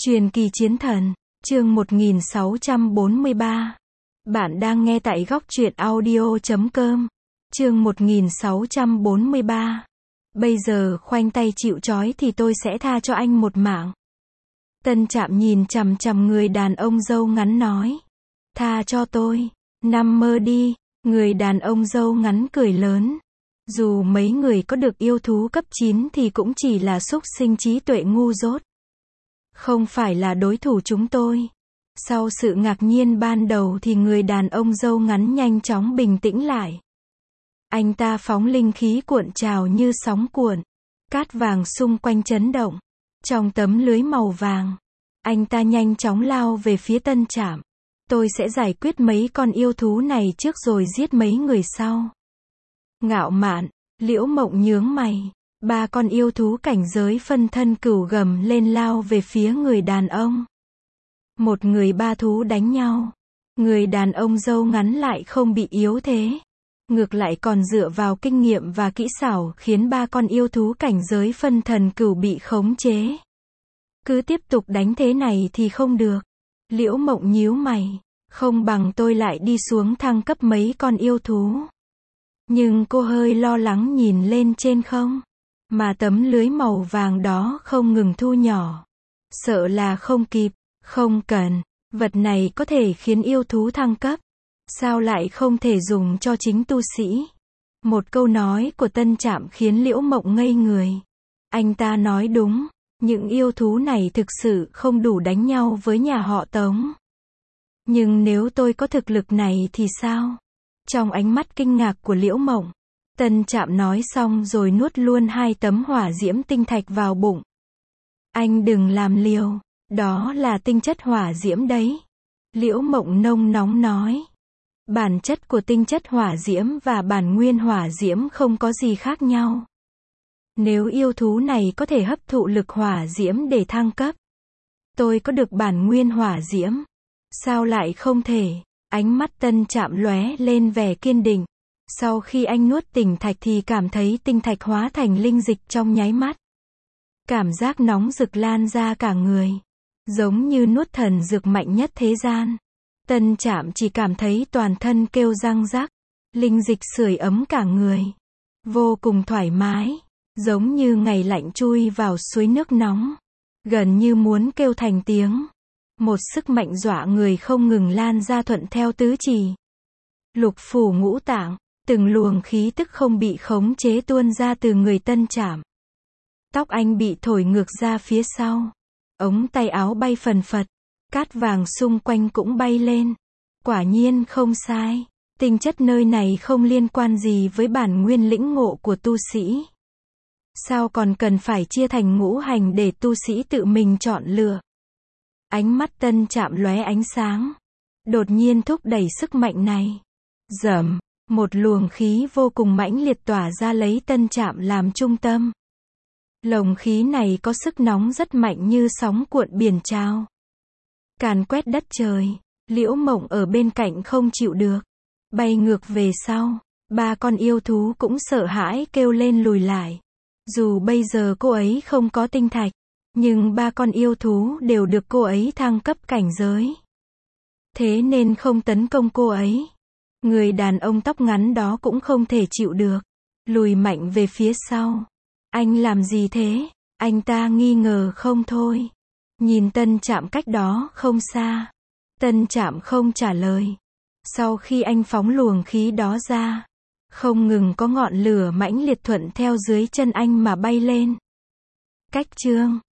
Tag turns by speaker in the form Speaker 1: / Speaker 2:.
Speaker 1: Truyền kỳ chiến thần, chương 1643. Bạn đang nghe tại góc truyện audio.com. Chương 1643. Bây giờ khoanh tay chịu trói thì tôi sẽ tha cho anh một mạng. Tân Trạm nhìn chằm chằm người đàn ông râu ngắn nói. Tha cho tôi, nằm mơ đi. Người đàn ông râu ngắn cười lớn. Dù mấy người có được yêu thú cấp 9 thì cũng chỉ là súc sinh trí tuệ ngu dốt. Không phải là đối thủ chúng tôi. Sau sự ngạc nhiên ban đầu thì người đàn ông râu ngắn nhanh chóng bình tĩnh lại. Anh ta phóng linh khí cuộn trào như sóng cuộn. Cát vàng xung quanh chấn động. Trong tấm lưới màu vàng, anh ta nhanh chóng lao về phía Tân Trạm. Tôi sẽ giải quyết mấy con yêu thú này trước rồi giết mấy người sau. Ngạo mạn, Liễu Mộng nhướng mày. 3 con yêu thú cảnh giới phân thân cửu gầm lên lao về phía người đàn ông. Một người 3 thú đánh nhau. Người đàn ông râu ngắn lại không bị yếu thế. Ngược lại còn dựa vào kinh nghiệm và kỹ xảo khiến 3 con yêu thú cảnh giới phân thần cửu bị khống chế. Cứ tiếp tục đánh thế này thì không được. Liễu Mộng nhíu mày. Không bằng tôi lại đi xuống thăng cấp mấy con yêu thú. Nhưng cô hơi lo lắng nhìn lên trên không. Mà tấm lưới màu vàng đó không ngừng thu nhỏ. Sợ là không kịp, không cần. Vật này có thể khiến yêu thú thăng cấp. Sao lại không thể dùng cho chính tu sĩ? Một câu nói của Tân Trạm khiến Liễu Mộng ngây người. Anh ta nói đúng. Những yêu thú này thực sự không đủ đánh nhau với nhà họ Tống. Nhưng nếu tôi có thực lực này thì sao? Trong ánh mắt kinh ngạc của Liễu Mộng, Tân Trạm nói xong rồi nuốt luôn 2 tấm hỏa diễm tinh thạch vào bụng. Anh đừng làm liều, đó là tinh chất hỏa diễm đấy. Liễu Mộng nông nóng nói. Bản chất của tinh chất hỏa diễm và bản nguyên hỏa diễm không có gì khác nhau. Nếu yêu thú này có thể hấp thụ lực hỏa diễm để thăng cấp, tôi có được bản nguyên hỏa diễm. Sao lại không thể? Ánh mắt Tân Trạm lóe lên vẻ kiên định. Sau khi anh nuốt tinh thạch thì cảm thấy tinh thạch hóa thành linh dịch trong nháy mắt. Cảm giác nóng rực lan ra cả người. Giống như nuốt thần dược mạnh nhất thế gian. Tân Trạm chỉ cảm thấy toàn thân kêu răng rắc. Linh dịch sưởi ấm cả người. Vô cùng thoải mái. Giống như ngày lạnh chui vào suối nước nóng. Gần như muốn kêu thành tiếng. Một sức mạnh dọa người không ngừng lan ra thuận theo tứ chi. Lục phủ ngũ tạng. Từng luồng khí tức không bị khống chế tuôn ra từ người Tân Trạm. Tóc anh bị thổi ngược ra phía sau. Ống tay áo bay phần phật. Cát vàng xung quanh cũng bay lên. Quả nhiên không sai. Tinh chất nơi này không liên quan gì với bản nguyên lĩnh ngộ của tu sĩ. Sao còn cần phải chia thành ngũ hành để tu sĩ tự mình chọn lựa? Ánh mắt Tân Trạm lóe ánh sáng. Đột nhiên thúc đẩy sức mạnh này. Rầm. Một luồng khí vô cùng mãnh liệt tỏa ra lấy Tân Trạm làm trung tâm. Lồng khí này có sức nóng rất mạnh như sóng cuộn biển trào. Càn quét đất trời. Liễu Mộng ở bên cạnh không chịu được. Bay ngược về sau. 3 con yêu thú cũng sợ hãi kêu lên lùi lại. Dù bây giờ cô ấy không có tinh thạch. Nhưng 3 con yêu thú đều được cô ấy thăng cấp cảnh giới. Thế nên không tấn công cô ấy. Người đàn ông tóc ngắn đó cũng không thể chịu được. Lùi mạnh về phía sau. Anh làm gì thế? Anh ta nghi ngờ không thôi. Nhìn Tân Trạm cách đó không xa. Tân Trạm không trả lời. Sau khi anh phóng luồng khí đó ra, không ngừng có ngọn lửa mãnh liệt thuận theo dưới chân anh mà bay lên. Cách chương